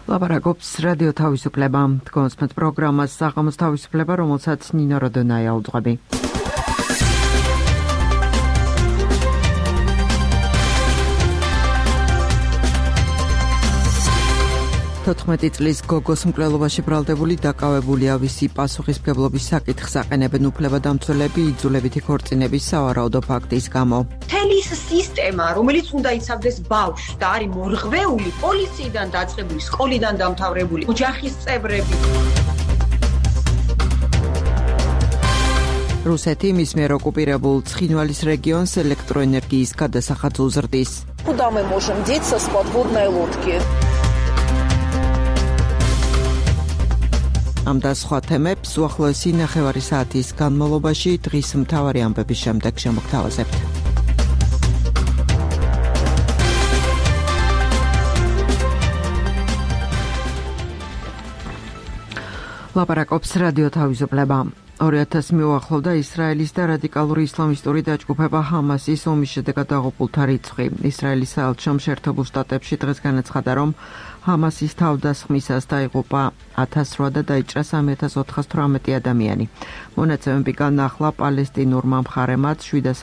ლაპარაკობს რადიო თავისუფლება. თქვენს პროგრამას საღამოს თავისუფლება, რომელსაც ნინო როდონაია უძღვები. 14 წლის გოგოს მკვლელობაში ბრალდებული დაკავებულია ვისი პასუხისმგებლობის საკითხს აყენებენ უფლებადამცველები იძულებითი ქორწინების სავარაუდო ფაქტის გამო. მთელი ის სისტემა, რომელიც უნდა იცავდეს ბავშვს და არის მორღვეული, პოლიციიდან დაწყებული, სკოლიდან დამთავრებული, ოჯახის წევრები. რუსეთი მის მიერ ოკუპირებულ ცხინვალის რეგიონს ელექტროენერგიის გადასახადს უზრდის. Куда мы можем деться с подводной лодки? ამ და სხვა თემებს უახლოესი ნახევარი საათის განმავლობაში დღის მთავარი ამბების შემდეგ შემოგთავაზებთ. ლაპარაკობს რადიო თავისუფლება. 2000 მიუახლოვდა ისრაელის და რადიკალური ისლამისტური დაჯგუფება ჰამასის ომის შედეგად დაღუპულთა რიცხვი. ისრაელის საელჩომ შეერთებულ შტატებში დღეს განაცხადა, რომ ჰამასის თავდასხმისას დაიღუპა 1008 და დაიჭრა 3418 ადამიანი. მონაცემები განახლა პალესტინურმა მხარემაც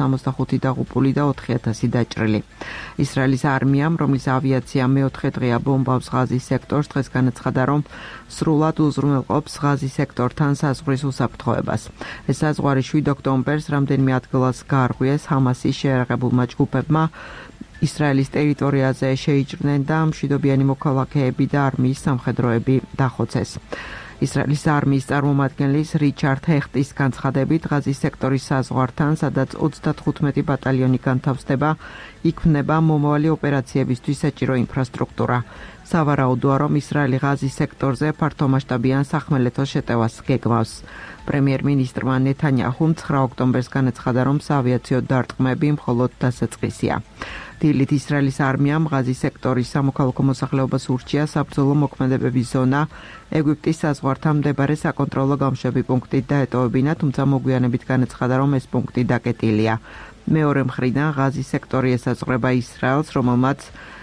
765 დაღუპული და 4000 დაჭრილი. ისრაელის არმიამ, რომლის ავიაცია მეოთხე დღეა ბომბავს ღაზის სექტორს, დღეს განაცხადა, რომ სრულად უზრუნველყოფს ღაზის სექტორთან საზღვრის უსაფრთხოებას. ეს საზღვარი 7 ოქტომბერს რამდენიმე ადგილას გაარღვიეს ჰამასის შეიარაღებულმა ჯგუფებმა. ისრაელის ტერიტორიაზე შეიჭრნენ და მშვიდობიანი მოქალაქეები და არმიის სამხედროები დახოცეს. ისრაელის არმიის წარმომადგენლის რიჩარდ ჰეხტის განცხადებით, ღაზის სექტორის საზღვართან, სადაც 35 ბატალიონი განთავსდება, იქმნება მომავალი ოპერაციებისთვის საჭირო ინფრასტრუქტურა. სავარაუდოა, რომ ისრაელი ღაზის სექტორზე ფართომასშტაბიან სახმელეთო შეტევას გეგმავს. პრემიერ-მინისტრმა ნეთანიაჰუმ 9 ოქტომბერს განაცხადა, რომ საავიაციო დარტყმები მხოლოდ დასაწყისია. დილით ისრაელის არმიამ ღაზის სექტორის სამოქალაქო მოსახლეობას ურჩია საბრძოლო მოქმედებების ზონა ეგვიპტის საზღვართან მდებარე საკონტროლო გამშვები პუნქტით დაეტოვებინა, თუმცა მოგვიანებით განაცხადა, რომ ეს პუნქტი დაკეტილია. მეორე მხრიდან ღაზის სექტორი ესაზღვრება ისრაელს, რომელმაც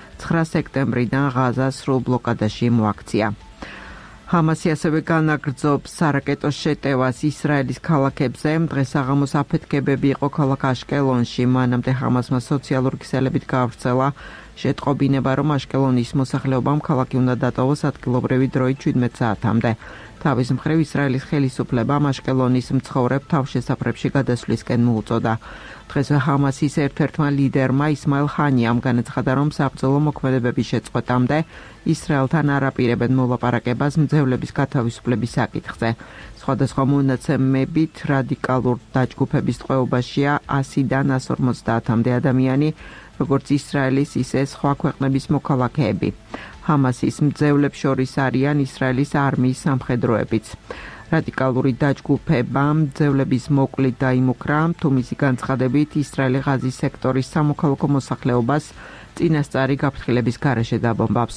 9 სექტემბრიდან ღაზა სრულ ბლოკადაში მოაქცია. ჰამასი ასევე განაგრძობს სარაკეტო შეტევას ისრაელის ქალაქებზე. დღეს საღამოს აფეთქებები იყო ქალაქ აშკელონში. მანამდე ჰამასმა სოციალური ქსელებით გაავრცელა შეტყობინება, რომ აშკელონის მოსახლეობამ ქალაქი უნდა დატოვოს ადგილობრივი დროით 17 საათამდე. თავის მხრივ ისრაელის ხელისუფლებამ აშკელონის მცხოვრებ თავშესაფრებში გადასვლისკენ მოუწოდა. დღესვე ჰამასის ერთ-ერთმა ლიდერმა ისმაილ ჰანიამ განაცხადა, რომ საბრძოლო მოქმედებების შეწყვეტამდე ისრაელთან არ აპირებენ მოლაპარაკებას მძევლების გათავისუფლების საკითხზე. სხვადასხვა მონაცემებით რადიკალურ დაჯგუფების ტყვეობაშია 100-დან 150-მდე ადამიანი, როგორც ისრაელის, ისე სხვა ქვეყნების მოქალაქეები. ჰამასის მძევლებს შორის არიან ისრაელის არმიის სამხედროებიც. რადიკალური დაჯგუფება მძევლების მოკლით დაიმუქრა, თუ მისი განცხადებით ისრაელი ღაზის სექტორის სამოქალაქო მოსახლეობას წინასწარი გაფრთხილების გარეშე დაბომბავს.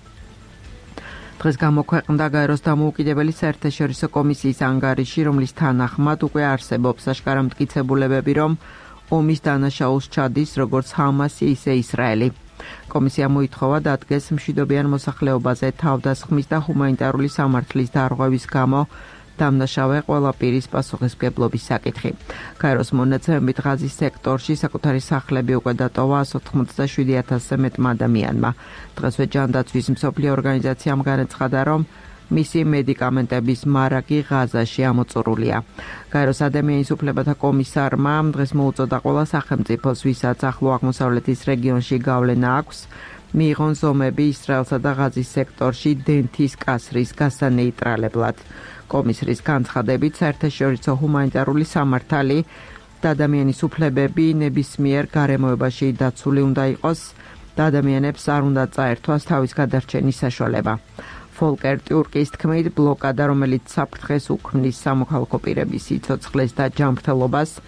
დღეს გამოქვეყნდა გაეროს დამოუკიდებელი საერთაშორისო კომისიის ანგარიში, რომლის თანახმად უკვე არსებობს აშკარა მტკიცებულებები, რომ ომის დანაშაულს ჩადის როგორც ჰამასი, ისე ისრაელი. კომისია მოითხოვა დადგეს მშვიდობიან მოსახლეობაზე თავდასხმის და ჰუმანიტარული სამართლის დარღვევის გამო დამნაშავე ყველა პირის პასუხისმგებლობის საკითხი. გაეროს მონაცემებით ღაზის სექტორში საკუთარი სახლები უკვე დატოვა 187,000-ზე მეტმა ადამიანმა. დღესვე ჯანდაცვის მსოფლიო ორგანიზაციამ განაცხადა, რომ მისი მედიკამენტების მარაგი ღაზაში ამოწურულია. გაეროს ადამიანის უფლებათა კომისარმა დღეს მოუწოდა ყველა სახელმწიფოს, ვისაც ახლო აღმოსავლეთის რეგიონში გავლენა აქვს, მიიღონ ზომები ისრაელსა და ღაზის სექტორში დენთის კასრის გასანეიტრალებლად. კომისრის განცხადებით, საერთაშორისო ჰუმანიტარული სამართალი და ადამიანის უფლებები ნებისმიერ გარემოებაში დაცული უნდა იყოს და ადამიანებს არ უნდა წაერთვას თავის გადარჩენის საშუალება. ფოლკერ ტიურკის თქმით, ბლოკადა, რომელიც საფრთხეს უქმნის სამოქალაქო პირების სიცოცხლეს და ჯანმრთელობას,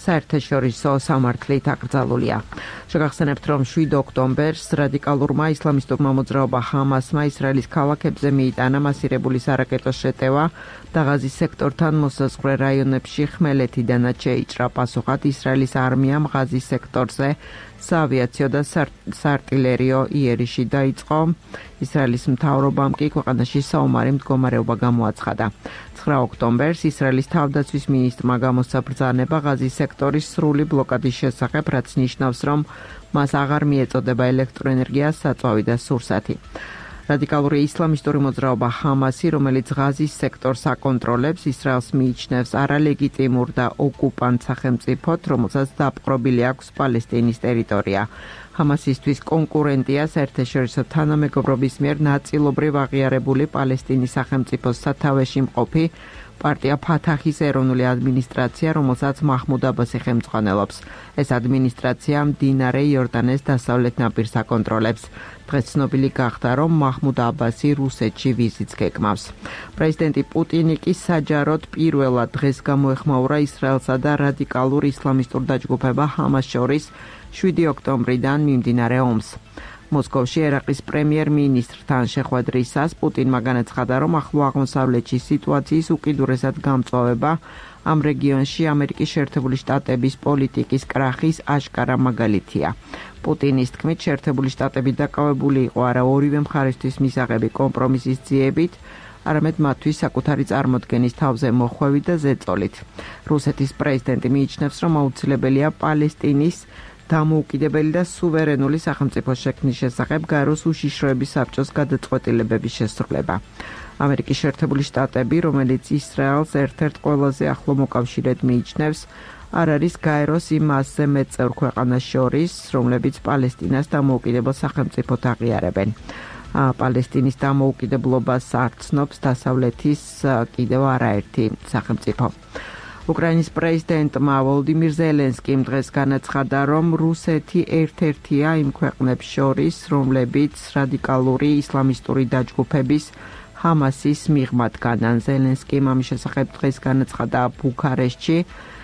საერთაშორისო სამართლით აკრძალულია. შეგახსენებთ, რომ 7 ოქტომბერს რადიკალურმა ისლამისტურმა მოძრაობა ჰამასმა ისრაელის ქალაქებზე მიიტანა მასირებული სარაკეტო შეტევა და ღაზის სექტორთან მოსაზღვრე რაიონებში ხმელეთიდანაც შეიჭრა. პასუხად ისრაელის არმიამ ღაზის სექტორზე საავიაციო და საარტილერიო იერიში დაიწყო. ისრაელის მთავრობამ კი ქვეყანაში საომარი მდგომარეობა გამოაცხადა. 9 ოქტომბერს ისრაელის თავდაცვის მინისტრმა გამოსცა ბრძანება ღაზის სექტორის სრული ბლოკადის შესახებ, რაც ნიშნავს, რომ მას აღარ მიეწოდება ელექტროენერგია, საწვავი და სურსათი. რადიკალური ისლამისტური მოძრაობა ჰამასი, რომელიც ღაზის სექტორს აკონტროლებს, ისრაელს მიიჩნევს არალეგიტიმურ და ოკუპანტ სახელმწიფოდ, რომელსაც დაპყრობილი აქვს პალესტინის ტერიტორია. ჰამასისთვის კონკურენტია საერთაშორისო თანამეგობრობის მიერ ნაწილობრივ აღიარებული პალესტინის სახელმწიფოს სათავეში მყოფი პარტია ფათაჰის ეროვნული ადმინისტრაცია, რომელსაც მაჰმუდ აბასი ხელმძღვანელობს. ეს ადმინისტრაცია მდინარე იორდანეს დასავლეთ ნაპირს აკონტროლებს. დღეს ცნობილი გახდა, რომ მაჰმუდ აბასი რუსეთში ვიზიტს გეკმავს. პრეზიდენტი პუტინი კი საჯაროდ პირველად დღეს გამოეხმაურა ისრაელსა და რადიკალურ ისლამისტურ დაჯგუფება ჰამას შორის 7 ოქტომბრიდან მიმდინარე ომს. მოსკოვში ერაყის პრემიერ-მინისტრთან შეხვედრისას პუტინმა განაცხადა, რომ ახლო აღმოსავლეთში სიტუაციის უკიდურესად გამწვავება ამ რეგიონში ამერიკის შეერთებული შტატების პოლიტიკის კრახის აშკარა მაგალითია. პუტინის თქმით, შეერთებული შტატები დაკავებული იყო არა ორივე მხარისთვის მისაღები კომპრომისის ძიებით, არამედ მათთვის საკუთარი წარმოდგენის თავზე მოხვევით და ზეწოლით. რუსეთის პრეზიდენტი მიიჩნევს, რომ აუცილებელია პალესტინის დამოუკიდებელი და სუვერენული სახელმწიფოს შექმნის შესახებ გაეროს უშიშროების საბჭოს გადაწყვეტილებების შესრულება. ამერიკის შეერთებული შტატები, რომელიც ისრაელს ერთ-ერთ ყველაზე ახლო მოკავშირედ მიიჩნევს, არ არის გაეროს იმ მასზე მეტ წევრ ქვეყანას შორის, რომლებიც პალესტინას დამოუკიდებელ სახელმწიფოდ აღიარებენ. პალესტინის დამოუკიდებლობას არცნობს დასავლეთის კიდევ არაერთი სახელმწიფო. უკრაინის პრეზიდენტმა ვოლოდიმირ ზელენსკიმ დღეს განაცხადა, რომ რუსეთი ერთ-ერთია იმ ქვეყნებს შორის, რომლებიც რადიკალური ისლამისტური დაჯგუფების ჰამასის მიღმად განან. ზელენსკიმ ამის შესახებ დღეს განაცხადა ბუქარესტში,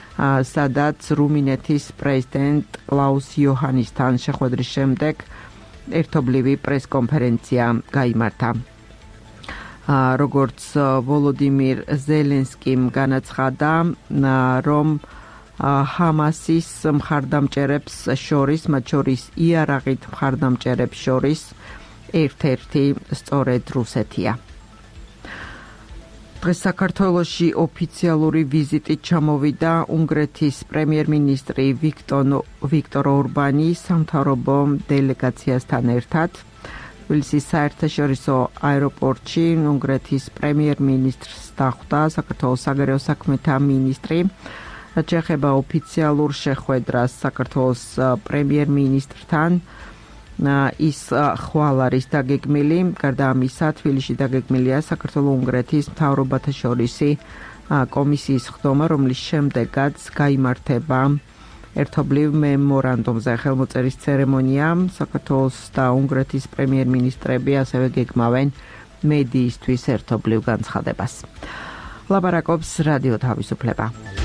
სადაც რუმინეთის პრეზიდენტ კლაუს იოჰანისთან შეხვედრის შემდეგ ერთობლივი პრესკონფერენცია გაიმართა. როგორც ვოლოდიმირ ზელენსკიმ განაცხადა, რომ ჰამასის მხარდამჭერებს შორის, მათ შორის იარაღით მხარდამჭერებს შორის ერთ-ერთი სწორედ რუსეთია. დღეს საქართველოში ოფიციალური ვიზიტით ჩამოვიდა უნგრეთის პრემიერ-მინისტრი ვიქტორ ორბანი სამთავრობო დელეგაციასთან ერთად. თბილისის საერთაშორისო აეროპორტში უნგრეთის პრემიერ-მინისტრს დახვდა საქართველოს საგარეო საქმეთა მინისტრი. რაც შეეხება ოფიციალურ შეხვედრას საქართველოს პრემიერ-მინისტრთან, ის ხვალ არის დაგეგმილი. გარდა ამისა, თბილისში დაგეგმილია საქართველოს-უნგრეთის მთავრობათა შორისი კომისიის ხდომა, რომლის შემდეგაც გაიმართება ერთობლივ მემორანდუმზე ხელმოწერის ცერემონია. საქართველოს და უნგრეთის პრემიერ-მინისტრები ასევე გეგმავენ მედიისთვის ერთობლივ განცხადებას. ლაპარაკობს რადიო თავისუფლება.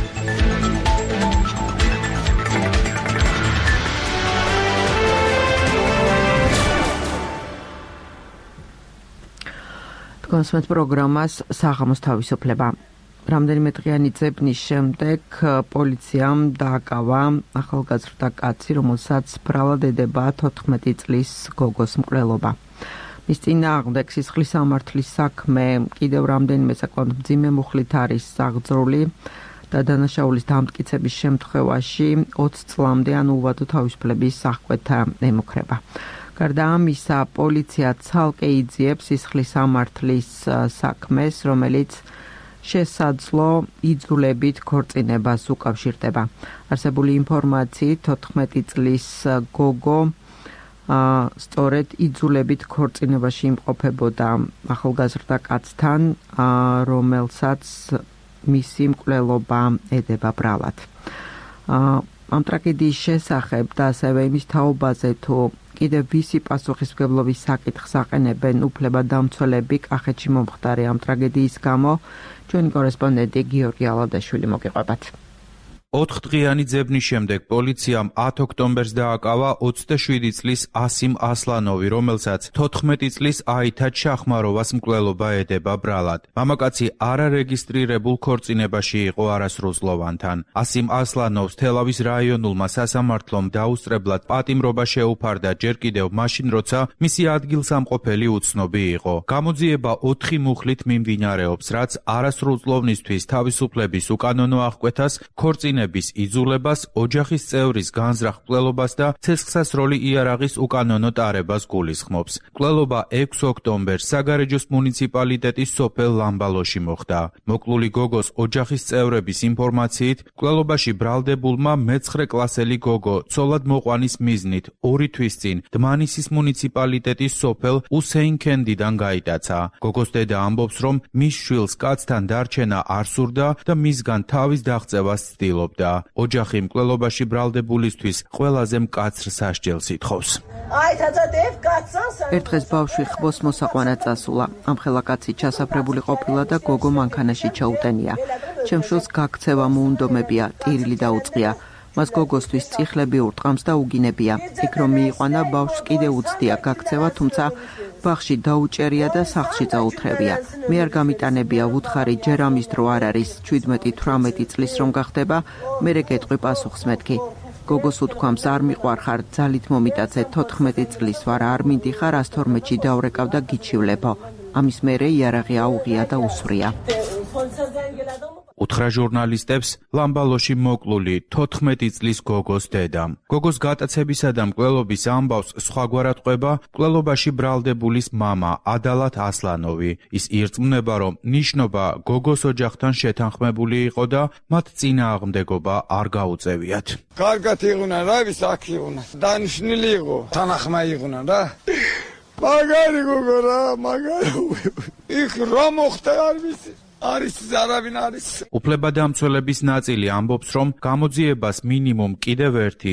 კონსმეთ პროგრამას საღამოს თავისუფლება. რამდენიმე დღიანი ძებნის შემდეგ პოლიციამ დააკავა ახალგაზრდა კაცი, რომელსაც ბრალად ედება 14 წლის გოგოს მკვლელობა. მის წინააღმდეგ სისხლის სამართლის საქმე კიდევ რამდენიმე საკმაოდ მძიმე მუხლით არის აღძრული და დანაშაულის დამტკიცების შემთხვევაში 20 წლამდე ანულვადო თავისუფლების აღკვეთა ემუქრება. გარდა ამისა, პოლიცია ცალკე იძიებს სისხლის სამართლის საქმეს, რომელიც შესაძლო იძულებით ქორწინებას უკავშირდება. არსებული ინფორმაციით 14 წლის გოგო სწორედ იძულებით ქორწინებაში იმყოფებოდა ახალგაზრდა კაცთან, რომელსაც მისი მკვლელობა ედება ბრალად. ამ ტრაგედიის შესახებ და ასევე იმის თაობაზე თუ კიდევ ვისი პასუხისმგებლობის საკითხს აყენებენ უფლებადამცველები კახეთში მომხდარი ამ ტრაგედიის გამო, ჩვენი კორესპონდენტი გიორგი ალადაშვილი მოგიყვებათ. 4 დღიანი ძებნის შემდეგ პოლიციამ 10 ოქტომბერს დააკავა 27 წლის ასიმ ასლანოვი, რომელსაც 14 წლის აითა ჩახმაროვას მკვლელობა ედება ბრალად. მამაკაცი არარეგისტრირებულ ქორწინებაში იყო არასრულწლოვანთან. ასიმ ასლანოვს თელავის რაიონულმა სასამართლომ დაუსწრებლად პატიმრობა შეუფარდა ჯერ კიდევ მაშინ, როცა მისი ადგილსამყოფელი უცნობი იყო. გამოძიება 4 მუხლით მიმდინარეობს, რაც არასრულწლოვნისთვის თავისუფლების უკანონო აღკვეთას, ქორწინების იძულებას, ოჯახის წევრის განზრახ მკვლელობას და ცეცხლსასროლი იარაღის უკანონო ტარებას გულისხმობს. მკვლელობა 6 ოქტომბერს საგარეჯოს მუნიციპალიტეტის სოფელ ლამბალოში მოხდა. მოკლული გოგოს ოჯახის წევრების ინფორმაციით, მკვლელობაში ბრალდებულმა მე-9 კლასელი გოგო ცოლად მოყვანის მიზნით 2 თვის წინ დმანისის მუნიციპალიტეტის სოფელ უსეინქენდიდან გაიტაცა. გოგოს დედა ამბობს, რომ მის შვილს კაცთან დარჩენა არ სურდა და მისგან თავის დაღწევას ცდილობდა. ოჯახი მკვლელობაში ბრალდებულისთვის ყველაზე მკაცრ სასჯელს ითხოვს. ერთ დღეს ბავშვი ხბოს მოსაყვანად წასულა. ამხელა კაცი ჩასაფრებული ყოფილა და გოგო მანქანაში ჩაუტენია. ჩემ შვილს გაქცევა მოუნდომებია, ტირილი დაუწყია. მას გოგოსთვის წიხლები ურტყამს და უგინებია. იქ რომ მიიყვანა, ბავშვს კიდე უცდია გაქცევა, თუმცა ბაღში დაუჭერია და სახლში წაუთრევია. მე არ გამიტანებია, ვუთხარი, ჯერ ამის დრო არ არის, 17-18 წლის რომ გახდება, მერე გეტყვი პასუხს მეთქი. გოგოს უთქვამს, არ მიყვარხარ, ძალით მომიტაცე, 14 წლის ვარ, არ მინდიხარ, 112-ში დავრეკავ და გიჩივლებო. ამის მერე იარაღი აუღია და უსვრია. უთხრა ჟურნალისტებს ლამბალოში მოკლული 14 წლის გოგოს დედამ. გოგოს გატაცებისა და მკვლელობის ამბავს სხვაგვარად ყვება მკვლელობაში ბრალდებულის მამა ადალათ ასლანოვი. ის ირწმუნება, რომ ნიშნობა გოგოს ოჯახთან შეთანხმებული იყო და მათ წინააღმდეგობა არ გაუწევიათ. კარგად იღუნა, რა ვის აქ იღუნა. დანიშნილი იყო, თანახმა იღუნა რა. მაგარი გოგო რა, მაგარი. იქ რა მოხდა არ ვიცი. არის არავინ არის. უფლებადამცველების ნაწილი ამბობს, რომ გამოძიებას მინიმუმ კიდევ ერთი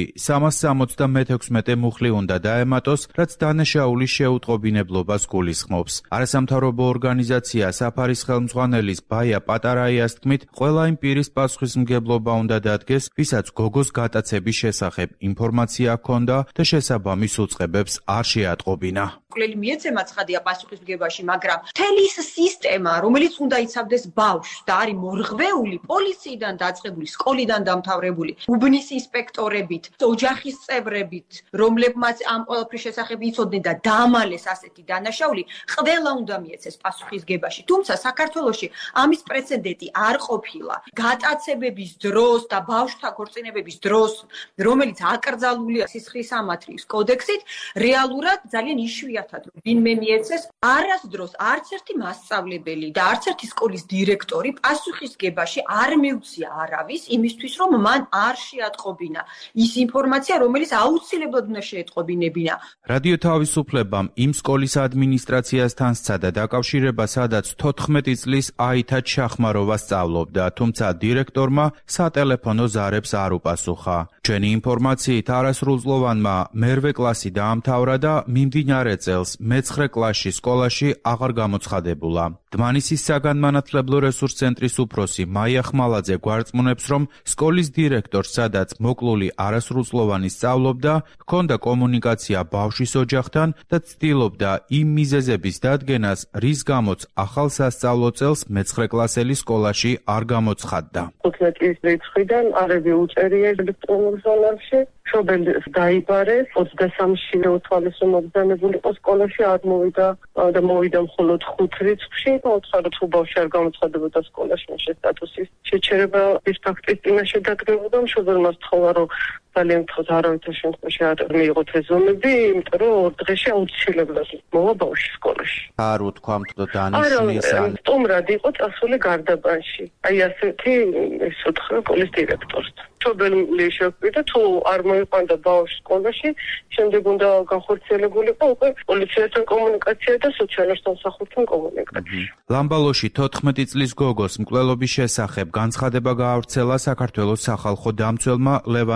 376 მუხლი უნდა დაემატოს, რაც დანაშაულის შეუტყობინებლობას გულისხმობს. არასამთავრობო ორგანიზაცია საფარის ხელმძღვანელის ბაია პატარაიას თქმით, ყველა იმ პირის პასუხისმგებლობა უნდა დადგეს, ვისაც გოგოს გატაცების შესახებ ინფორმაცია ჰქონდა და შესაბამის უწყებებს არ შეატყობინა. მკვლელი მიეცემა ცხადია პასუხისმგებაში, მაგრამ მთელი ის სისტემა, რომელიც უნდა იცავდეს ბავშვს და არის მორღვეული, პოლიციიდან დაწყებული, სკოლიდან დამთავრებული, უბნის ინსპექტორებით, ოჯახის წევრებით, რომლებმაც ამ ყველაფრის შესახებ იცოდნენ და დაამალეს ასეთი დანაშაული, ყველა უნდა მიეცეს პასუხისმგებაში. თუმცა საქართველოში ამის პრეცედენტი არ ყოფილა. გატაცებების დროს და ბავშვთა ქორწინებების დროს, რომელიც აკრძალულია სისხლის სამართლის კოდექსით, რეალურად ძალიან იშვიათად ვინმე მიეცეს, არასდროს არც ერთი მასწავლებელი და არც ერთი სკოლის დირექტორი პასუხისმგებაში არ მიუწია არავის იმისთვის, რომ მან არ შეატყობინა ის ინფორმაცია, რომელიც აუცილებლად უნდა შეეტყობინებინა. რადიო თავისუფლებამ იმ სკოლის ადმინისტრაციასთან სცადა დაკავშირება, სადაც 14 წლის აითა ჩახმაროვა სწავლობდა, თუმცა დირექტორმა სატელეფონო ზარებს არ უპასუხა. ჩვენი ინფორმაციით არასრულწლოვანმა მერვე კლასი დაამთავრა და მიმდინარე წელს მე-9 კლასში სკოლაში აღარ გამოცხადებულა. დმანისის საგანმანათლებლო რესურს ცენტრის უფროსი მაია ხმალაძე გვარწმუნებს, რომ სკოლის დირექტორს, სადაც მოკლული არასრულწლოვანი სწავლობდა, ჰქონდა კომუნიკაცია ბავშვის ოჯახთან და ცდილობდა იმ მიზეზების დადგენას, რის გამოც ახალ სასწავლო წელს მე-9 კლასელი სკოლაში არ გამოცხადდა. 15 წლის რიცხვიდან არები უწერია ელექტრონულ ჟურნალში. მშობელი დაიბარეს 23-ში უთავისო მობრძანებული იყო სკოლაში, არ მოვიდა და მოვიდა მხოლოდ 5 რიცხვში. მოუთხარა თუ ბავშვი არ გამოცხადებოდა სკოლაში, მაშ სტატუსის შეჩერება ის ფაქტის წინაშე დადგებოდა. მშობელმა სთხოვა, რომ ძალიან თქოს არავითარ შემთხვევაში არ მიიღოთ ეზომები, იმიტომ რომ 2 დღეში აუცილებლად მოვა ბავშვი სკოლაში. არ უთქვამთ და დანიშნეს ან სტუმრად იყო წასული გარდაბანში. აი ასეთი ეს უთხრა სკოლის დირექტორს. მშობელი შეგვიდა თუ არ მოიყვანდა ბავშვი სკოლაში, შემდეგ უნდა განხორციელებულიყო უკვე პოლიციასთან კომუნიკაცია და სოციალურ სამსახურთან კომუნიკაცია. ლამბალოში 14 წლის გოგოს მკვლელობის შესახებ განცხადება გაავრცელა საქართველოს სახალხო დამცველმა ლევან იოსელმა.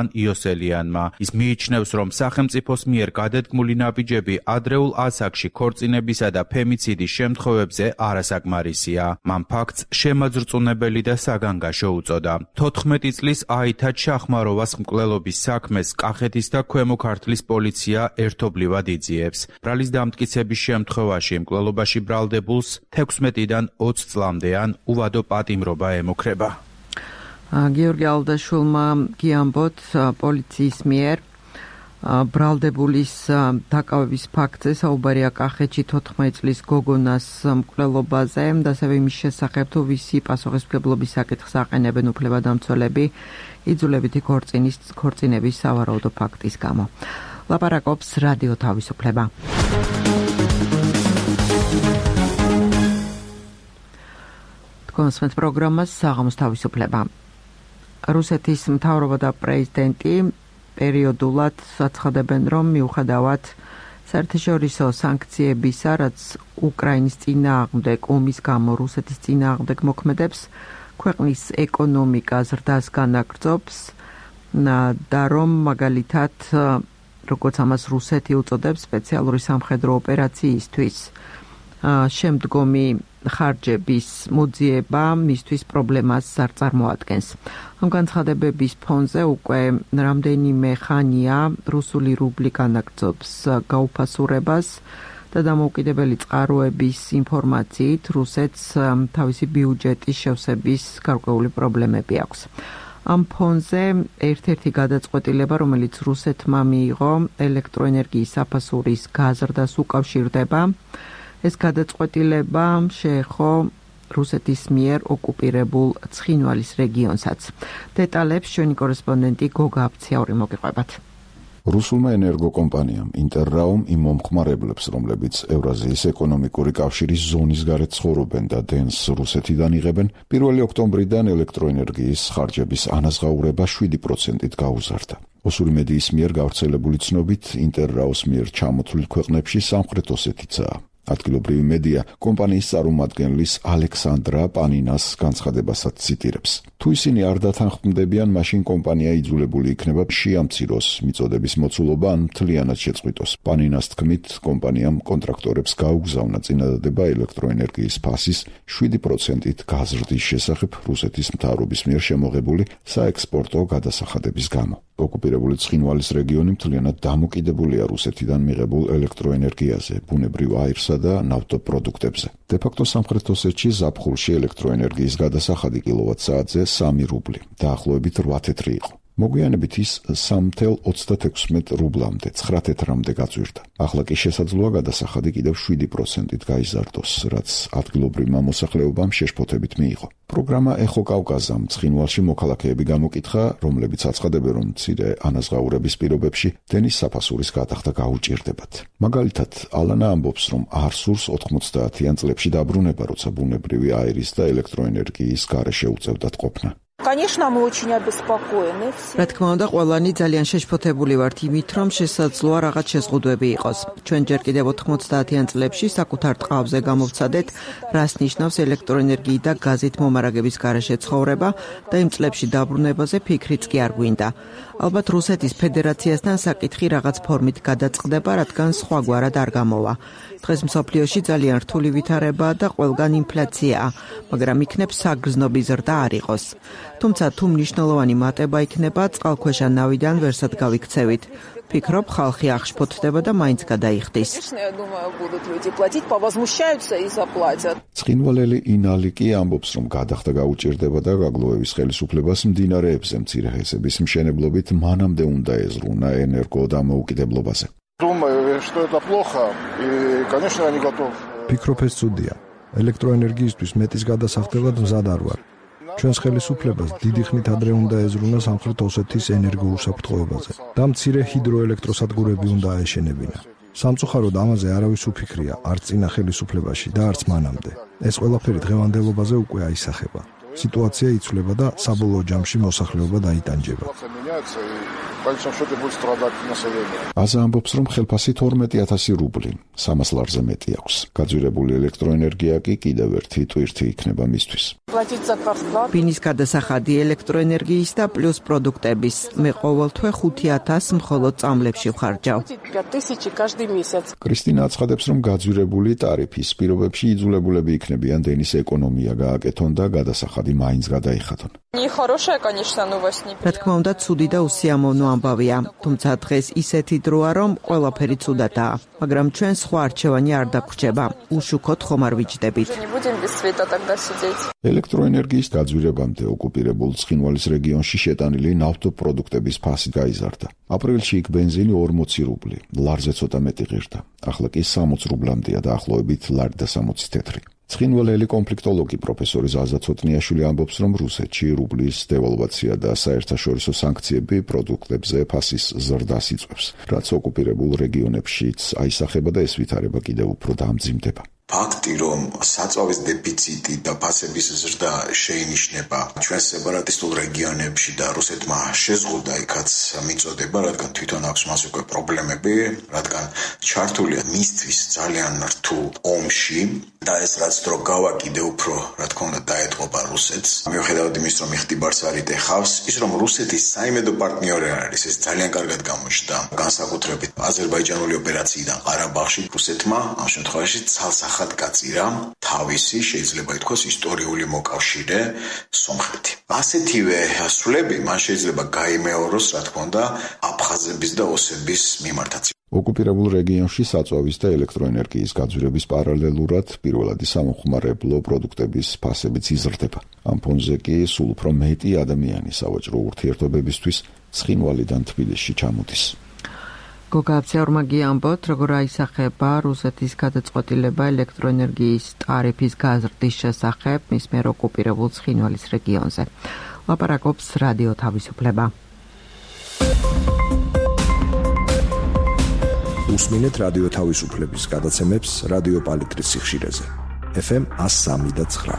რუსელიანმა. ის მიიჩნევს, რომ სახელმწიფოს მიერ გადადგმული ნაბიჯები ადრეულ ასაკში ქორწინებისა და ფემიციდის შემთხვევებზე არასაკმარისია. მან ფაქტს შემაძრწუნებელი და საგანგაშო უწოდა. 14 წლის აითა ჩახმაროვას მკვლელობის საქმეს კახეთის და ქვემო ქართლის პოლიცია ერთობლივად იძიებს. ბრალის დამტკიცების შემთხვევაში მკვლელობაში ბრალდებულს 16-დან 20 წლამდე ან უვადო პატიმრობა ემუქრება. გიორგი ალდაშვილმა გიამბოთ პოლიციის მიერ ბრალდებულის დაკავების ფაქტზე საუბარია კახეთში 14 წლის გოგონას მკვლელობაზე და ასევე იმის შესახებ თუ ვისი პასუხისმგებლობის საკითხს აყენებენ უფლებადამცველები იძულებითი ქორწინების სავარაუდო ფაქტის გამო. ლაპარაკობს რადიო თავისუფლება. კონსვენთ პროგრამას საღამოს თავისუფლება. რუსეთის მთავრობა და პრეზიდენტი პერიოდულად აცხადებენ, რომ მიუხედავად საერთაშორისო სანქციებისა, რაც უკრაინის წინააღმდეგ ომის გამო რუსეთის წინააღმდეგ მოქმედებს, ქვეყნის ეკონომიკა ზრდას განაგრძობს და რომ მაგალითად, როგორც ამას რუსეთი უწოდებს, სპეციალური სამხედრო ოპერაციისთვის შემდგომი ხარჯების მოძიება მისთვის პრობლემას არ წარმოადგენს. ამ განცხადებების ფონზე უკვე რამდენიმე ხანია რუსული რუბლი განაგრძობს გაუფასურებას და დამოუკიდებელი წყაროების ინფორმაციით რუსეთს თავისი ბიუჯეტის შევსების გარკვეული პრობლემები აქვს. ამ ფონზე ერთ-ერთი გადაწყვეტილება, რომელიც რუსეთმა მიიღო ელექტროენერგიის საფასურის გაზრდას უკავშირდება, ეს გადაწყვეტილება შეეხო რუსეთის მიერ ოკუპირებულ ცხინვალის რეგიონსაც. დეტალებს ჩვენი კორესპონდენტი გოგა აფციაური მოგიყვებათ. რუსულმა ენერგოკომპანიამ ინტერრაუმ იმ მომხმარებლებს, რომლებიც ევრაზიის ეკონომიკური კავშირის ზონის გარეთ ცხოვრობენ და დენს რუსეთიდან იღებენ, 1 ოქტომბრიდან ელექტროენერგიის ხარჯების ანაზღაურება 7%-ით გაუზარდა. ოსური მედიის მიერ გავრცელებული ცნობით, ინტერრაუმს მიერ ჩამოთვლილ ქვეყნებში სამხრეთ ოსეთიცაა. ადგილობრივი მედია კომპანიის წარმომადგენლის ალექსანდრა პანინას განცხადებასაც ციტირებს. თუ ისინი არ დათანხმდებიან, მაშინ კომპანია იძულებული იქნება შეამციროს მიწოდების მოცულობა ან მთლიანად შეწყვიტოს. პანინას თქმით, კომპანიამ კონტრაქტორებს გაუგზავნა წინადადება ელექტროენერგიის ფასის 7%-ით გაზრდის შესახებ რუსეთის მთავრობის მიერ შემოღებული საექსპორტო გადასახადების გამო. ოკუპირებული ცხინვალის რეგიონი მთლიანად დამოკიდებულია რუსეთიდან მიღებულ ელექტროენერგიაზე, ბუნებრივ აირსა და ნავთობპროდუქტებზე. დე-ფაქტო სამხრეთ ოსეთში ზაფხულში ელექტროენერგიის გადასახადი კილოვატ-საათზე 3 რუბლი, დაახლოებით 8 თეთრი იყო. მოგვიანებით ის 3.36 რუბლამდე, 9 თეთრამდე გაწვირდა. ახლა კი შესაძლოა გადასახადი კიდევ 7%-ით გაიზარდოს, რაც ადგილობრივმა მოსახლეობამ შეშფოთებით მიიღო. პროგრამა ეხო კავკაზამ ცხინვალში მოქალაქეები გამოკითხა, რომლებიც აცხადებენ, რომ მცირე ანაზღაურების პირობებში დენის საფასურის გადახდა გაუჭირდებათ. მაგალითად, ალანა ამბობს, რომ არ სურს 90-იან წლებში დაბრუნება, როცა ბუნებრივი აირის და ელექტროენერგიის გარეშე უწევდათ ყოფნა. Конечно, мы очень обеспокоены. რა თქმა უნდა, ყველანი ძალიან შეშფოთებული ვართ იმით, რომ შესაძლოა რაღაც შეზღუდვები იყოს. ჩვენ ჯერ კიდევ 90-იან წლებში საკუთარ ტყავზე გამოვცადეთ, რას ნიშნავს ელექტროენერგიით და გაზით მომარაგების გარეშე ცხოვრება და იმ წლებში დაბრუნებაზე ფიქრიც კი არ გვინდა. ალბათ რუსეთის ფედერაციასთან საკითხი რაღაც ფორმით გადაწყდება, რადგან სხვაგვარად არ გამოვა. დღეს მსოფლიოში ძალიან რთული ვითარებაა და ყველგან ინფლაციაა, მაგრამ იქნებ საგრძნობი ზრდა არ იყოს. თუმცა თუ მნიშვნელოვანი მატება იქნება, წყალქვეშა ნავიდან ვერსად გავიქცევით. ფიქრობ, ხალხი აღშფოთდება და მაინც გადაიხდის. ცხინვალელი ინალი კი ამბობს, რომ გადახდა გაუჭირდება და გაგლოვების ხელისუფლებას მდინარეებზე მცირე ჰესების მშენებლობით მანამდე უნდა ეზრუნა ენერგოდამოუკიდებლობაზე. ფიქრობ, ეს ცუდია. ელექტროენერგიისთვის მეტის გადასახდელად მზად არ ვარ. ჩვენს ხელისუფლებას დიდი ხნით ადრე უნდა ეზრუნა სამხრეთ ოსეთის ენერგოუსაფრთხოებაზე და მცირე ჰიდროელექტროსადგურები უნდა აეშენებინა. სამწუხაროდ ამაზე არავის უფიქრია, არც წინა ხელისუფლებაში და არც მანამდე. ეს ყველაფერი დღევანდელობაზე უკვე აისახება. სიტუაცია იცვლება და საბოლოო ჯამში მოსახლეობა დაიტანჯება. აზა ამბობს, რომ ხელფასი 12000 რუბლი, 300 ლარზე მეტი აქვს. გაძვირებული ელექტროენერგია კი კიდევ ერთი ტვირთი იქნება მისთვის. ბინის გადასახადი ელექტროენერგიის და პლუს პროდუქტების. მე ყოველთვე 5000 მხოლოდ წამლებში ვხარჯავ. კრისტინა აცხადებს, რომ გაძვირებული ტარიფის პირობებში იძულებულები იქნებიან დენის ეკონომია გააკეთონ და გადასახადი მაინც გადაიხადონ. რა თქმა უნდა, ცუდი და უსიამოვნო ამბავია, თუმცა დღეს ისეთი დროა, რომ ყველაფერი ცუდადაა, მაგრამ ჩვენ სხვა არჩევანი არ დაგვრჩება. უშუქოთ ხომ არ ვიჯდებით. ელექტროენერგიის გაძვირებამდე ოკუპირებულ ცხინვალის რეგიონში შეტანილი ნავთობპროდუქტების ფასი გაიზარდა. აპრილში იქ ბენზინი 40 რუბლი, ლარზე ცოტა მეტი ღირდა. ახლა კი 60 რუბლამდეა დაახლოებით ლარი და 60 თეთრი. ცხინვალელი კონფლიქტოლოგი პროფესორი ზაზა ცოტნიაშვილი ამბობს, რომ რუსეთში რუბლის დევალვაცია და საერთაშორისო სანქციები პროდუქტებზე ფასის ზრდას იწვევს, რაც ოკუპირებულ რეგიონებშიც აისახება და ეს ვითარება კიდევ უფრო დამძიმდება. ფაქტი, რომ საწვავის დეფიციტი და ფასების ზრდა შეინიშნება ჩვენ სეპარატისტულ რეგიონებში და რუსეთმა შეზღუდა იქაც მიწოდება, რადგან თვითონ აქვს მას უკვე პრობლემები, რადგან ჩართულია მისთვის ძალიან რთულ ომში და ეს რაც დრო გავა კიდევ უფრო, რა თქმა უნდა, დაეთყობა რუსეთს. მიუხედავად იმის, რომ იხტიბარს არ იტეხავს, ის რომ რუსეთის საიმედო პარტნიორი არის, ეს ძალიან კარგად გამოჩნდა. განსაკუთრებით აზერბაიჯანული ოპერაციიდან ყარაბაღში რუსეთმა ამ შემთხვევაში ცალსახად გაწირა თავისი, შეიძლება ითქვას, ისტორიული მოკავშირე სომხეთი. ასეთივე სვლები მან შეიძლება გაიმეოროს, რა თქმა უნდა, აფხაზების და ოსების მიმართაც. ოკუპირებულ რეგიონში საწვავის და ელექტროენერგიის გაძვირების პარალელურად პირველადი სამხმარებლო პროდუქტების ფასებიც იზრდება. ამ ფონზე კი სულ უფრო მეტი ადამიანი სავაჭრო ურთიერთობებისთვის ცხინვალიდან თბილისში ჩამოდის. გოგა აბცეორმაგი ამბობთ, როგორ აისახება რუსეთის გადაწყვეტილება ელექტროენერგიის ტარიფის გაზრდის შესახებ მის მიერ ოკუპირებულ ცხინვალის რეგიონზე. ლაპარაკობს რადიო თავისუფლება. უსმინეთ რადიო თავისუფლების გადაცემებს რადიო პალიტრის სიხშირეზე. FM 103.9.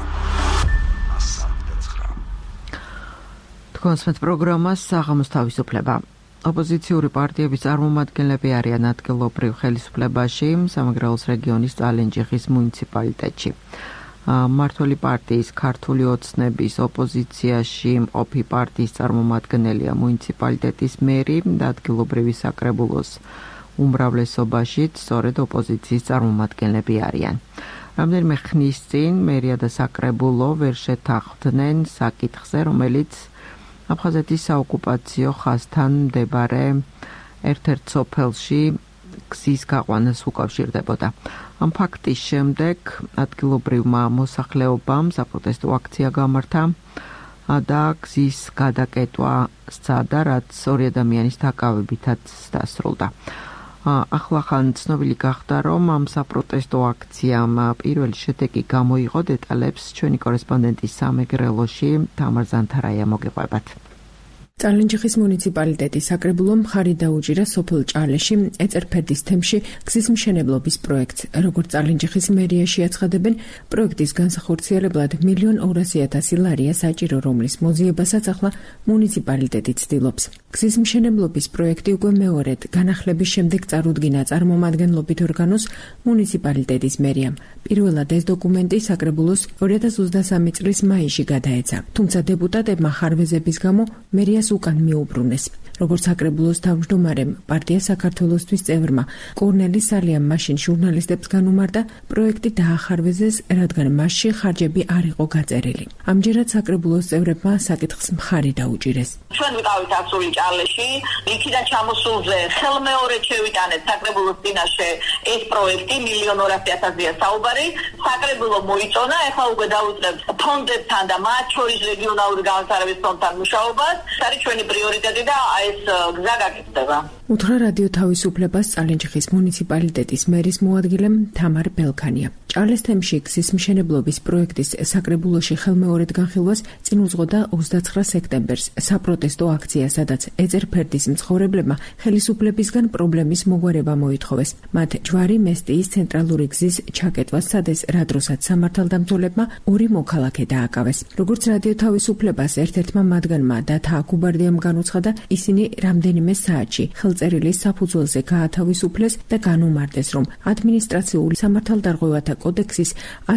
თქვენს პროგრამას საღამოს თავისუფლება. ოპოზიციური პარტიების წარმომადგენლები არიან ადგილობრივ ხელისუფლებაში, სამეგრელოს რეგიონის წალენჯიხის მუნიციპალიტეტში. მმართველი პარტიის ქართული ოცნების ოპოზიციაში მყოფი პარტიის წარმომადგენელია მუნიციპალიტეტის მერი და ადგილობრივი საკრებულოს უმრავლესობაშიც სწორედ ოპოზიციის წარმომადგენლები არიან. რამდენიმე ხნის წინ მერია და საკრებულო ვერ შეთანხმდნენ საკითხზე, რომელიც აფხაზეთის საოკუპაციო ხაზთან მდებარე ერთ-ერთ სოფელში გზის გაყვანას უკავშირდებოდა. ამ ფაქტის შემდეგ ადგილობრივმა მოსახლეობამ საპროტესტო აქცია გამართა და გზის გადაკეტვა სცადა, რაც ორი ადამიანის დაკავებითაც დასრულდა. ახლა ხან ცნობილი გახდა, რომ ამ საპროტესტო აქციამ პირველი შედეგი გამოიღო. დეტალებს ჩვენი კორესპონდენტი სამეგრელოში თამარ ზანთარაია მოგიყვებათ. წალენჯიხის მუნიციპალიტეტის საკრებულო მხარი დაუჭირა სოფელ ჭალეში ეწერფერდის თემში გზის მშენებლობის პროექტს. როგორც წალენჯიხის მერიაში აცხადებენ, პროექტის განსახორციელებლად 1,200,000 ლარია საჭირო, რომლის მოძიებასაც ახლა მუნიციპალიტეტი ცდილობს. გზის მშენებლობის პროექტი უკვე მეორედ განახლების შემდეგ წარუდგინა წარმომადგენლობით ორგანოს მუნიციპალიტეტის მერიამ. პირველად ეს დოკუმენტი საკრებულოს 2023 წლის მაისში გადაეცა, თუმცა დეპუტატებმა ხარვეზების გამო მერიას უკან მიუბრუნეს. როგორც საკრებულოს თავმჯდომარემ პარტია საქართველოსთვის წევრმა კორნელი სალიამ მაშინ ჟურნალისტებს განუმარტა, პროექტი დაახარვეზეს, რადგან მასში ხარჯები არ იყო გაწერილი. ამჯერად საკრებულოს წევრებმა საკითხს მხარი დაუჭირეს. ჩვენ ვიყავით ასული ჭალეში, იქიდან ჩამოსულზე ხელმეორედ შევიტანეთ საკრებულოს წინაშე ეს პროექტი 1,200,000-ია საუბარი. საკრებულო მოიწონა, ეხლა უკვე დაუწყებთ ფონდებთან და მათ შორის რეგიონალური განვითარების ფონდთან მუშაობას. არის ჩვენი პრიორიტეტი და ეს გზა გაკეთდება. უთხრა რადიო თავისუფლებას წალენჯიხის მუნიციპალიტეტის მერის მოადგილე თამარ ბელქანია. ჭალეს თემში გზის მშენებლობის პროექტის საკრებულოში ხელმეორედ განხილვას წინ უძღოდა 29 სექტემბერს საპროტესტო აქცია, სადაც ეწერფერდის მცხოვრებლებმა ხელისუფლებისგან პრობლემის მოგვარება მოითხოვეს. მათ ჯვარი მესტიის ცენტრალური გზის ჩაკეტვას სადეს რა დროსაც სამართალდამცველებმა ორი მოქალაქე დააკავეს. როგორც რადიო თავისუფლებას ერთ-ერთმა მათგანმა დათა აკუბარდიამ განუცხადა, ისინი რამდენიმე საათში ხელწერილის საფუძველზე გაათავისუფლეს და განუმარტეს, რომ ადმინისტრაციული სამართალდარღვევათა კოდექსის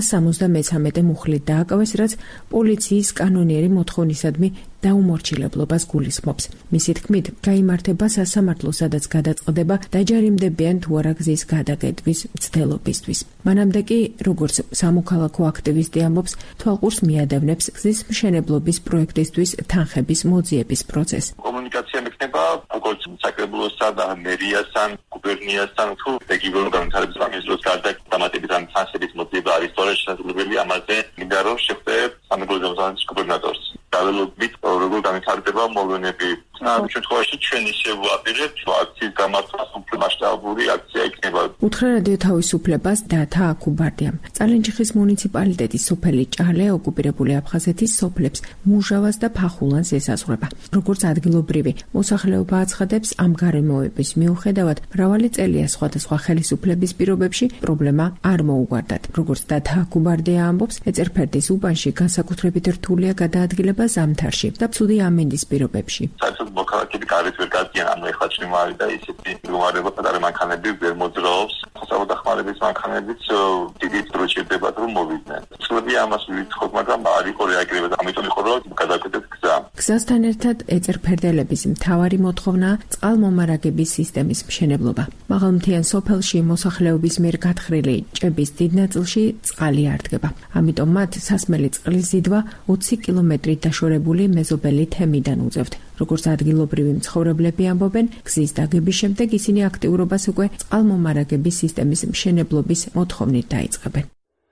173 მუხლით დააკავეს, რაც პოლიციის კანონიერი მოთხოვნისადმი დაუმორჩილებლობას გულისხმობს. მისი თქმით, გაიმართება სასამართლო, სადაც გადაწყდება დაჯარიმდებიან თუ არა გზის გადაკეტვის მცდელობისთვის. მანამდე კი, როგორც სამოქალაქო აქტივისტი ამბობს, თვალყურს მიადევნებს გზის მშენებლობის პროექტისთვის თანხების მოძიების პროცესს. კომუნიკაცია მექნება როგორც საკრებულოსთან და მერიასთან, გუბერნიასთან, თუ რეგიონულ განვითარების ბანკის გარდა დამატებით ამ თანხების მოძიება არის თორემ შესაძლებელი, ამაზე მინდა რომ შევხვდე სამეგრელოს გუბერნატორს. Development როგორ განვითარდება მოვლენები. ამ შემთხვევაში ჩვენ ისე ვაპირებთ აქციის გამართვას უფრო მასშტაბური აქცია იქნება. უთხრა რადიო თავისუფლებას დათა აკუბარდიამ. წალენჯიხის მუნიციპალიტეტის სოფელი ჭალე ოკუპირებული აფხაზეთის სოფლებს მუჟავას და ფახულანს ესაზღვრება. როგორც ადგილობრივი მოსახლეობა აცხადებს, ამ გარემოების მიუხედავად მრავალი წელია სხვადასხვა ხელისუფლების პირობებში პრობლემა არ მოუგვარდათ. როგორც დათა აკუბარდია ამბობს, ეწერფერდის უბანში განსაკუთრებით რთულია გადაადგილება ზამთარში და ცუდი ამინდის პირობებში. მოქალაქეები კარით ვერ გადიან, ანუ ეხლა ჩიმარი და ისეთი მდგომარეობა პატარა მანქანები ვერ მოძრაობს. საბადახმარების მანქანებიც დიდი დრო ჭირდება რომ მოვიდნენ. ცნობია ამას ვიცხოთ, მაგრამ არ იყო რეაგირება, ამიტომ იყო რომ გადავკეთეთ გზა. გზასთან ერთად ეწერფერდელების მთავარი მოთხოვნა წყალმომარაგების სისტემის მშენებლობა. მაღალმთიან სოფელში მოსახლეობის მიერ გათხრილი ჭების დიდ ნაწილში წყალი არ დგება. ამიტომ მათ სასმელი წყლის ზიდვა 20 კილომეტრით დაშორებული მეზობელი თემიდან უწევთ. როგორც ადგილობრივი მცხოვრებლები ამბობენ, გზის დაგების შემდეგ ისინი აქტიურობას უკვე წყალმომარაგების სისტემის მშენებლობის მოთხოვნით დაიწყებენ.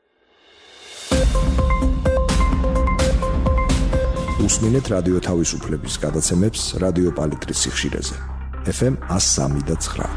უსმინეთ რადიო თავისუფლების გადაცემებს რადიო პალიტრის სიხშირეზე. FM 103.9.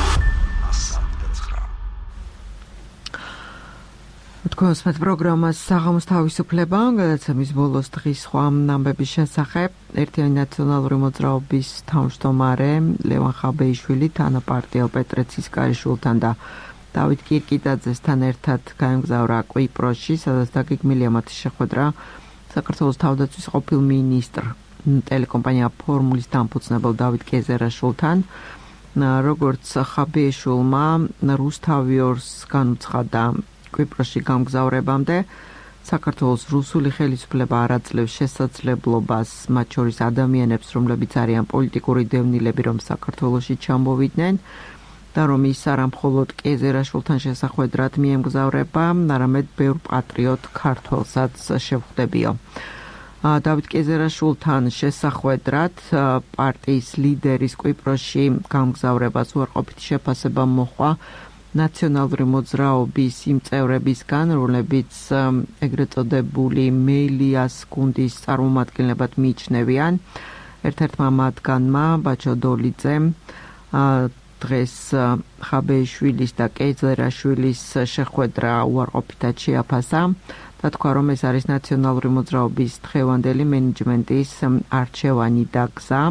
თქვენს პროგრამას საღამოს თავისუფლება, გადაცემის ბოლოს დღის სხვა ამბების შესახებ. ერთიანი ნაციონალური მოძრაობის თავმჯდომარე ლევან ხაბეიშვილი თანაპარტიელ პეტრე ცისკარიშვილთან და დავით კირკიტაძესთან ერთად გაემგზავრა კვიპროსში, სადაც დაგეგმილია მათი შეხვედრა საქართველოს თავდაცვის ყოფილ მინისტრ ტელეკომპანია ფორმულის დამფუძნებელ დავით კეზერაშვილთან. როგორც ხაბეიშვილმა რუსთავიორს განუცხადა კვიპროსში გამგზავრებამდე, საქართველოს რუსული ხელისუფლება არ აძლევს შესაძლებლობას მათ შორის ადამიანებს, რომლებიც არიან პოლიტიკური დევნილები, რომ საქართველოში ჩამოვიდნენ და რომ ის არა მხოლოდ კეზერაშვილთან შესახვედრად მიემგზავრება, არამედ ბევრ პატრიოტ ქართველსაც შევხვდებიო. დავით კეზერაშვილთან შესახვედრად პარტიის ლიდერის კვიპროსში გამგზავრებას უარყოფითი შეფასება მოჰყვა ნაციონალური მოძრაობის იმ წევრებისგან, რომლებიც ეგრეთ წოდებული მეილიას გუნდის წარმომადგენლებად მიიჩნევიან. ერთ-ერთმა მათგანმა ბაჩო დოლიძემ დღეს ხაბეიშვილის და კეზერაშვილის შეხვედრა უარყოფითად შეაფასა და თქვა, რომ ეს არის ნაციონალური მოძრაობის დღევანდელი მენეჯმენტის არჩევანი და გზა.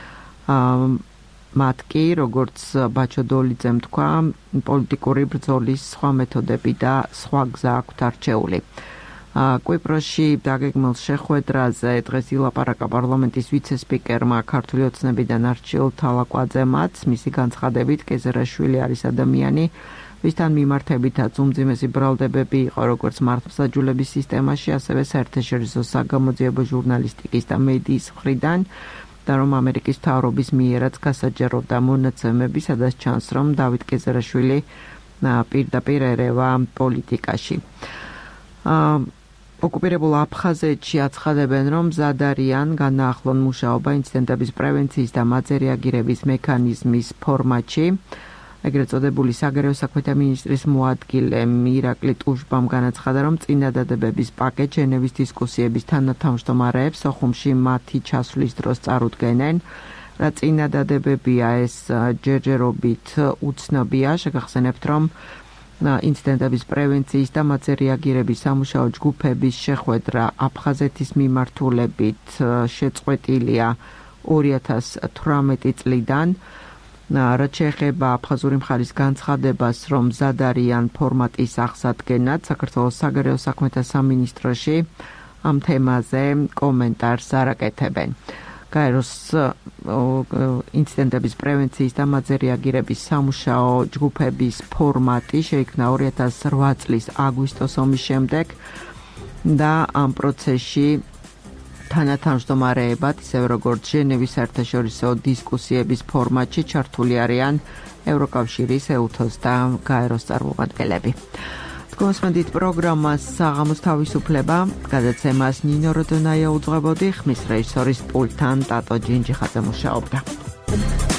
მათ კი, როგორც ბაჩო დოლიძემ თქვა, პოლიტიკური ბრძოლის სხვა მეთოდები და სხვა გზა აქვთ არჩეული. კვიპროსში დაგეგმილ შეხვედრაზე დღეს ილაპარაკა პარლამენტის ვიცე-სპიკერმა ქართული ოცნებიდან არჩილ თალაკვაძემაც. მისი განცხადებით, კეზერაშვილი არის ადამიანი, ვისთან მიმართებითაც უმძიმესი ბრალდებები იყო როგორც მართლმსაჯულების სისტემაში, ასევე საერთაშორისო საგამოძიებო ჟურნალისტიკის და მედიის მხრიდან და რომ ამერიკის მთავრობის მიერაც გასაჯაროვდა მონაცემები, სადაც ჩანს, რომ დავით კეზერაშვილი პირდაპირ ერევა პოლიტიკაში. ოკუპირებულ აფხაზეთში აცხადებენ, რომ მზად არიან განაახლონ მუშაობა ინციდენტების პრევენციის და მათზე რეაგირების მექანიზმის ფორმატში. ეგრეთ წოდებული საგარეო საქმეთა მინისტრის მოადგილე ირაკლი ტუშბამ განაცხადა, რომ წინადადებების პაკეტ ჟენევის დისკუსიების თანათავმჯდომარეებს სოხუმში მათი ჩასვლის დროს წარუდგენენ. და წინადადებებია ეს ჯერჯერობით უცნობია. შეგახსენებთ, რომ ინციდენტების პრევენციის და მათზე რეაგირების სამუშაო ჯგუფების შეხვედრა აფხაზეთის მიმართულებით შეწყვეტილია 2018 წლიდან. რაც შეეხება აფხაზური მხარის განცხადებას, რომ მზად არიან ფორმატის აღსადგენად, საქართველოს საგარეო საქმეთა სამინისტროში ამ თემაზე კომენტარს არ აკეთებენ. გაეროს ინციდენტების პრევენციის და მათზე რეაგირების სამუშაო ჯგუფების ფორმატი შეიქმნა 2008 წლის აგვისტოს ომის შემდეგ და ამ პროცესში თანათავმჯდომარეებად, ისევე როგორც ჟენევის საერთაშორისო დისკუსიების ფორმატში ჩართული არიან ევროკავშირის, EUTHOS და გაეროს წარმომადგენლები. გასვენდით პროგრამას საღამოს თავისუფლება, გადაცემას ნინო როდონაია უძღვებოდი, ხმის რეჟისორის პულტთან ტატო ჯინჯიხაძე მუშაობდა.